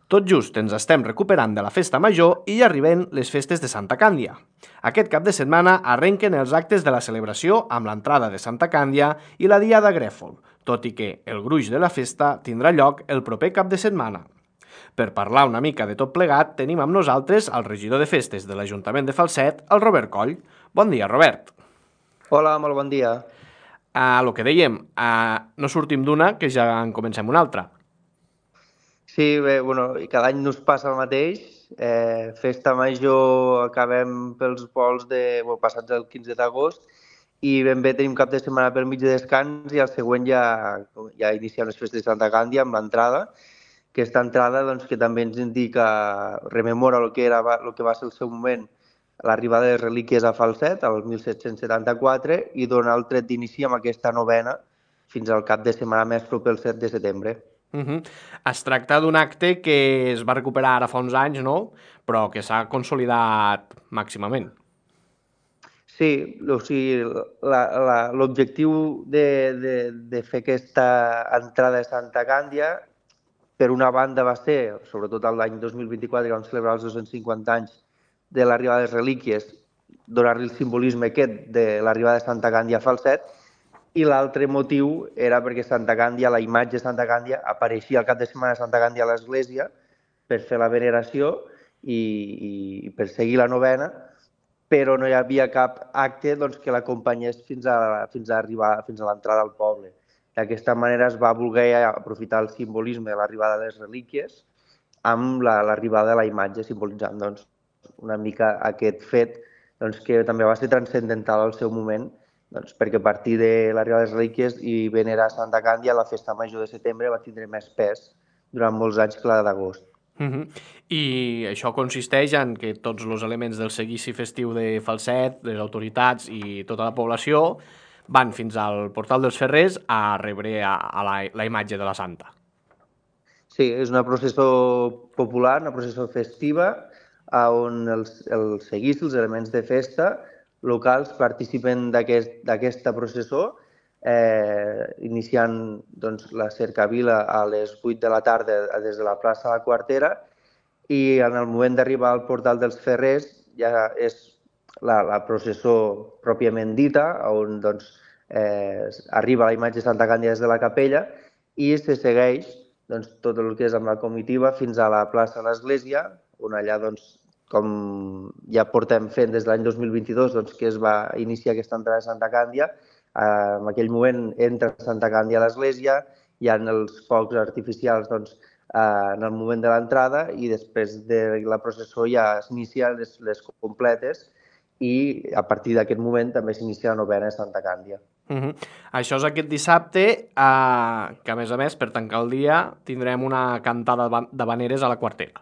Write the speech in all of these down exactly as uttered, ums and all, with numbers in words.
Tot just ens estem recuperant de la festa major i ja arriben les festes de Santa Càndia. Aquest cap de setmana arrenquen els actes de la celebració amb l'entrada de Santa Càndia i la Diada Grèfol, tot i que el gruix de la festa tindrà lloc el proper cap de setmana. Per parlar una mica de tot plegat, tenim amb nosaltres el regidor de festes de l'Ajuntament de Falset, el Robert Coll. Bon dia, Robert. Hola, molt bon dia. A lo que dèiem, a... no sortim d'una que ja en comencem una altra. Sí, bé, bueno, cada any nos passa el mateix. Eh, festa major acabem pels vols de, bueno, passats el quinze d'agost i ben bé tenim cap de setmana pel mig de descans i el següent ja, ja iniciem les festes de Santa Càndia amb l'entrada. Aquesta entrada doncs, que també ens indica, rememora el que, era, el que va ser el seu moment l'arribada de les relíquies a Falset, el mil set-cents setanta-quatre, i dona el tret d'inici amb aquesta novena fins al cap de setmana més proper el set de setembre. Uh -huh. Es tracta d'un acte que es va recuperar ara fa uns anys, no? Però que s'ha consolidat màximament. Sí, o sigui, l'objectiu de, de, de fer aquesta entrada de Santa Càndia, per una banda va ser, sobretot l'any dos mil vint-i-quatre, que vam celebrar els dos-cents cinquanta anys de l'arribada de les relíquies, donar-li el simbolisme aquest de l'arribada de Santa Càndia a Falset, i l'altre motiu era perquè Santa Càndia, la imatge de Santa Càndia, apareixia al cap de setmana de Santa Càndia a l'església per fer la veneració i, i per seguir la novena, però no hi havia cap acte doncs, que l'acompanyés fins a, fins a arribar fins a l'entrada al poble. D'aquesta manera es va voler aprofitar el simbolisme de l'arribada de les relíquies amb l'arribada de la imatge, simbolitzant doncs, una mica aquest fet doncs, que també va ser transcendental al seu moment, doncs, perquè a partir de l'arribada de les relíquies i venerar Santa Càndia, la festa major de setembre va tindre més pes durant molts anys que la d'agost. Uh -huh. I això consisteix en que tots els elements del seguici festiu de Falset, les autoritats i tota la població van fins al portal dels Ferrers a rebre a, a la, la imatge de la Santa. Sí, és una processó popular, una processó festiva, on els, els seguicis, els elements de festa locals participen d'aquesta aquest, processó, eh, iniciant doncs, la cercavila a les vuit de la tarda des de la plaça de la Quartera, i en el moment d'arribar al portal dels Ferrers ja és la, la processó pròpiament dita, on doncs, eh, arriba la imatge de Santa Càndia des de la capella i se segueix doncs, tot el que és amb la comitiva fins a la plaça de l'Església, on allà, doncs, com ja portem fent des de l'any dos mil vint-i-dos, doncs, que es va iniciar aquesta entrada de Santa Càndia. Eh, en aquell moment entra Santa Càndia a l'Església, hi ha els focs artificials doncs, eh, en el moment de l'entrada i després de la processó ja s'inicien les, les completes i a partir d'aquest moment també s'inicia la novena de Santa Càndia. Uh -huh. Això és aquest dissabte, eh, que a més a més, per tancar el dia, tindrem una cantada d'havaneres a la Quartera.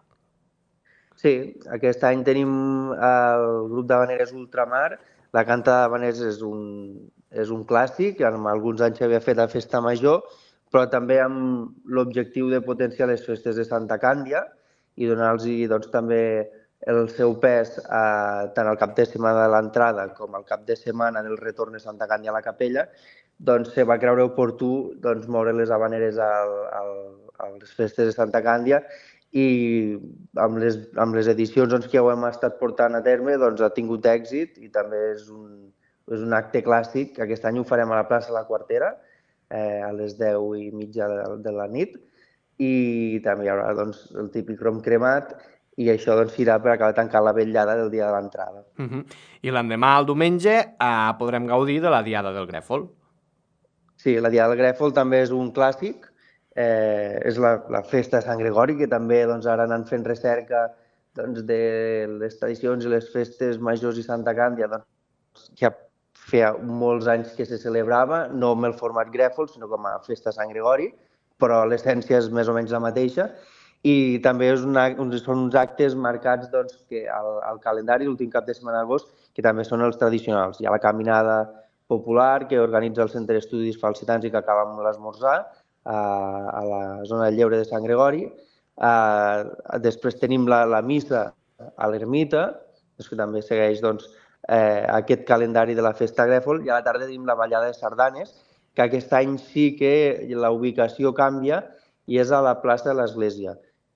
Sí, aquest any tenim el grup d'havaneres Ultramar. La cantada d'havaneres és un, és un clàssic, en alguns anys s'havia fet a Festa Major, però també amb l'objectiu de potenciar les festes de Santa Càndia i donar-los doncs, també el seu pes eh, tant al cap de setmana de l'entrada com al cap de setmana del retorn de Santa Càndia a la capella, doncs se va creure oportú doncs, moure les havaneres al, al, a les festes de Santa Càndia i amb les, amb les edicions doncs, que ho hem estat portant a terme doncs, ha tingut èxit i també és un, és un acte clàssic. Aquest any ho farem a la plaça de la Quartera eh, a les deu i mitja de, de la nit i també hi haurà doncs, el típic rom cremat i això doncs, serà per acabar tancant la vetllada del dia de l'entrada. Uh -huh. I l'endemà, el diumenge, eh, podrem gaudir de la Diada del Grèfol. Sí, la Diada del Grèfol també és un clàssic, eh, és la, la festa de Sant Gregori, que també doncs, ara anant fent recerca doncs, de les tradicions i les festes majors i Santa Càndia, doncs, ja feia molts anys que se celebrava, no amb el format Grèfol, sinó com a festa de Sant Gregori, però l'essència és més o menys la mateixa. I també és una, són uns actes marcats doncs, que al, al calendari, l'últim cap de setmana d'agost, que també són els tradicionals. Hi ha la caminada popular que organitza el Centre d'Estudis Falsetans i que acaba amb l'esmorzar a, a la zona del Lleure de Sant Gregori. Uh, després tenim la, la missa a l'ermita, que també segueix doncs, eh, aquest calendari de la festa Grèfol, i a la tarda tenim la ballada de sardanes, que aquest any sí que la ubicació canvia i és a la plaça de l'Església.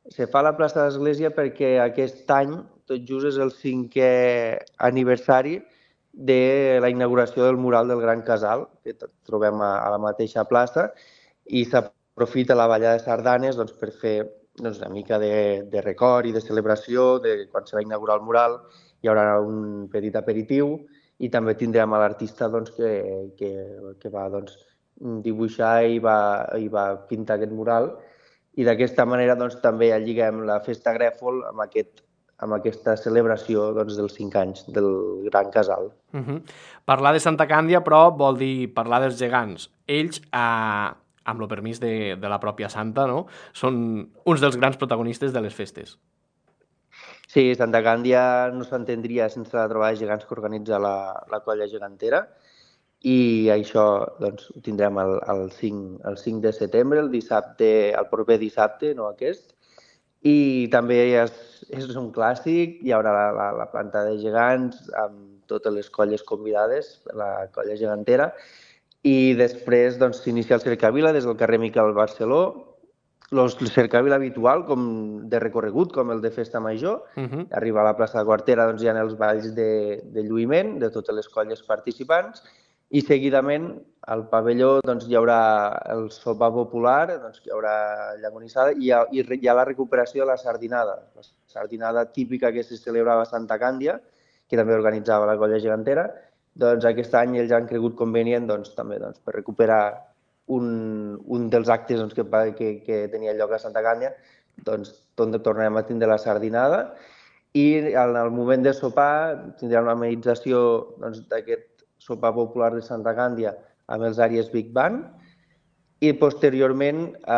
Se fa a la plaça de l'Església perquè aquest any, tot just, és el cinquè aniversari de la inauguració del mural del Gran Casal, que trobem a, a la mateixa plaça, i s'aprofita la ballada de sardanes doncs, per fer doncs, una mica de, de record i de celebració de quan se va inaugurar el mural. Hi haurà un petit aperitiu i també tindrem a l'artista doncs, que, que, que va doncs, dibuixar i va, i va pintar aquest mural. I d'aquesta manera doncs, també lliguem la Festa Grèfol amb, aquest, amb aquesta celebració doncs, dels cinc anys del Gran Casal. Uh -huh. Parlar de Santa Càndia, però, vol dir parlar dels gegants. Ells, eh, amb el permís de, de la pròpia Santa, no? Són uns dels grans protagonistes de les festes. Sí, Santa Càndia no s'entendria sense la trobada de gegants que organitza la, la colla gegantera, i això doncs, ho tindrem el, el, cinc, el cinc de setembre, el dissabte, el proper dissabte, no aquest, i també és, és un clàssic, hi haurà la, la, la planta de gegants amb totes les colles convidades, la colla gegantera, i després doncs, s'inicia el Cercavila des del carrer Miquel Barceló, el cercavila habitual com de recorregut, com el de Festa Major. Uh -huh. Arriba a la plaça de Quartera, doncs hi ha els balls de, de lluïment de totes les colles participants, i seguidament al pavelló doncs, hi haurà el sopar popular, doncs, hi haurà llagonissada, i hi ha, i hi ha la recuperació de la sardinada, la sardinada típica que se celebrava a Santa Càndia, que també organitzava la colla gegantera. Doncs aquest any ells han cregut convenient doncs, també doncs, per recuperar un, un dels actes doncs, que, que, que tenia lloc a Santa Càndia, doncs tornem a tindre la sardinada, i en el moment de sopar tindrem la amenització doncs, d'aquest sopar popular de Santa Càndia amb els àries Big Band, i posteriorment, eh,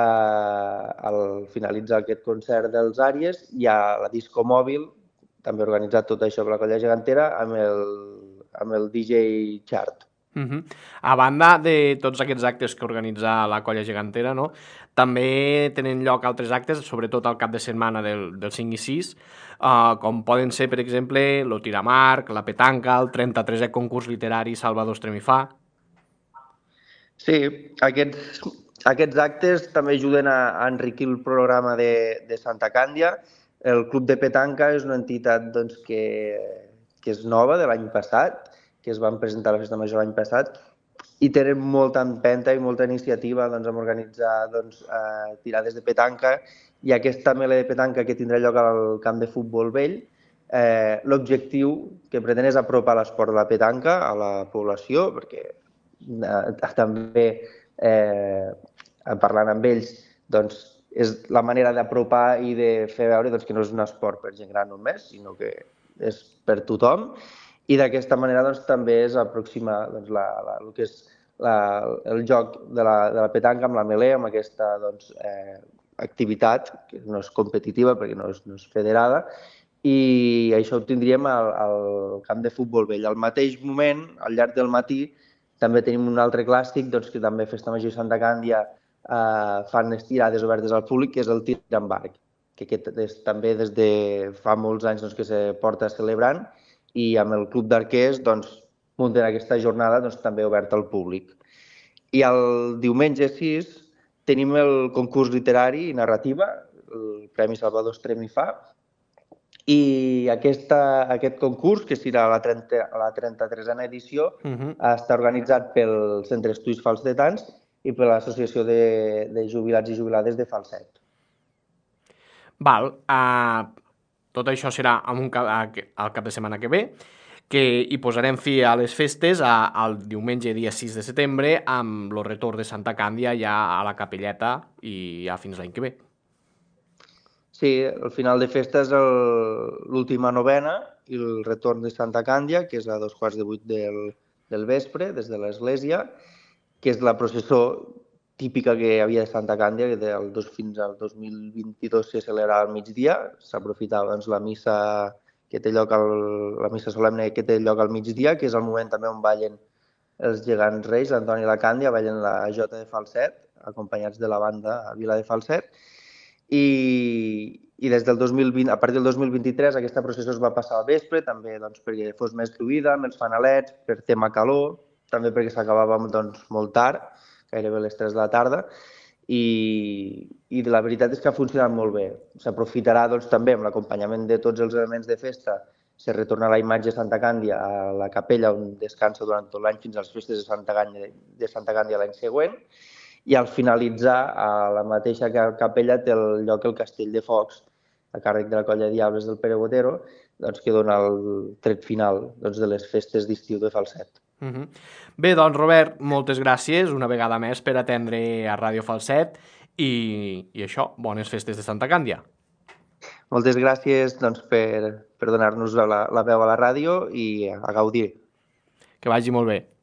al finalitzar aquest concert dels àries, hi ha la disco mòbil, també organitzat tot això per la colla gegantera, amb el, amb el D J Chart. Uh -huh. A banda de tots aquests actes que organitza la colla gegantera, no? També tenen lloc altres actes, sobretot al cap de setmana del, del cinc i sis, uh, com poden ser, per exemple, lo tiramarc, la petanca, el trenta-tresè concurs literari Salvador Estremifà. Sí, aquests, aquests actes també ajuden a, a enriquir el programa de, de Santa Càndia. El Club de Petanca és una entitat doncs, que, que és nova, de l'any passat, que es van presentar a la Festa Major l'any passat, i tenen molta empenta i molta iniciativa doncs, en organitzar doncs, eh, tirades de petanca, i aquesta mele de petanca que tindrà lloc al camp de futbol vell, eh, l'objectiu que pretén és apropar l'esport de la petanca a la població, perquè eh, també eh, parlant amb ells doncs, és la manera d'apropar i de fer veure doncs, que no és un esport per gent gran només, sinó que és per tothom. I d'aquesta manera doncs, també es aproxima doncs, la, la, el que és la, el joc de la, de la petanca amb la melé, amb aquesta doncs, eh, activitat, que no és competitiva perquè no és, no és federada, i això ho tindríem al, al camp de futbol vell. Al mateix moment, al llarg del matí, també tenim un altre clàssic doncs, que també Festa Major i Santa Càndia eh, fan estirades obertes al públic, que és el tir amb arc, que aquest és, també des de fa molts anys doncs, que se porta celebrant, i amb el Club d'Arquers doncs, munten aquesta jornada doncs, també oberta al públic. I el diumenge sis tenim el concurs literari i narrativa, el Premi Salvador Estremifà, i aquesta, aquest concurs, que serà la, la trenta-tresena edició, uh -huh. està organitzat pel Centre d'Estudis Falsetans i per l'Associació de, de Jubilats i Jubilades de Falset. Val, uh, tot això serà en un cap, al cap de setmana que ve, que hi posarem fi a les festes a, al diumenge dia sis de setembre amb el retorn de Santa Càndia ja a la capelleta i ja fins l'any que ve. Sí, el final de festa és l'última novena i el retorn de Santa Càndia, que és a dos quarts de vuit del, del vespre, des de l'església, que és la processó típica que hi havia de Santa Càndia, que del dos, fins al dos mil vint-i-dos se celebrava al migdia, s'aprofitava doncs, la missa que té lloc al, la missa solemne que té lloc al migdia, que és el moment també on ballen els gegants reis, l'Antoni i la Càndia, ballen la Jota de Falset, acompanyats de la banda a Vila de Falset, i, i des del dos mil vint, a partir del dos mil vint-i-tres aquesta processó es va passar al vespre, també doncs, perquè fos més fluida, amb els fanalets, per tema calor, també perquè s'acabava doncs, molt tard, gairebé a les tres de la tarda, i, i la veritat és que ha funcionat molt bé. S'aprofitarà doncs, també amb l'acompanyament de tots els elements de festa, se retorna la imatge de Santa Càndia a la capella on descansa durant tot l'any fins a les festes de Santa Càndia, de Santa Càndia l'any següent, i al finalitzar a la mateixa capella té el lloc el Castell de Focs, a càrrec de la Colla de Diables del Pere Botero, doncs, que dona el tret final doncs, de les festes d'estiu de Falset. Uh -huh. Bé, doncs, Robert, moltes gràcies una vegada més per atendre a Ràdio Falset i, i això, bones festes de Santa Càndia. Moltes gràcies doncs, per, per donar-nos la, la veu a la ràdio i a gaudir. Que vagi molt bé.